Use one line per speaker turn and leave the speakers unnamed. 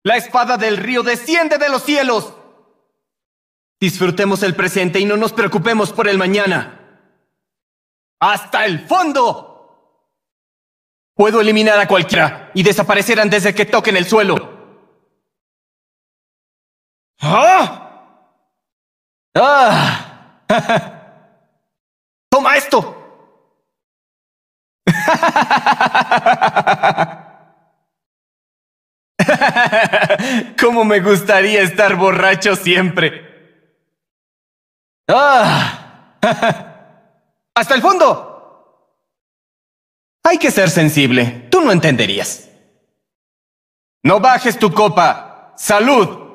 La espada del río desciende de los cielos. Disfrutemos el presente y no nos preocupemos por el mañana. ¡Hasta el fondo! Puedo eliminar a cualquiera y desaparecer antes de que toquen el suelo. ¡Ah! ¡Ah! ¡Toma esto! ¡Cómo me gustaría estar borracho siempre! ¡Ah! ¡Hasta el fondo! Hay que ser sensible. Tú no entenderías. No bajes tu copa. ¡Salud!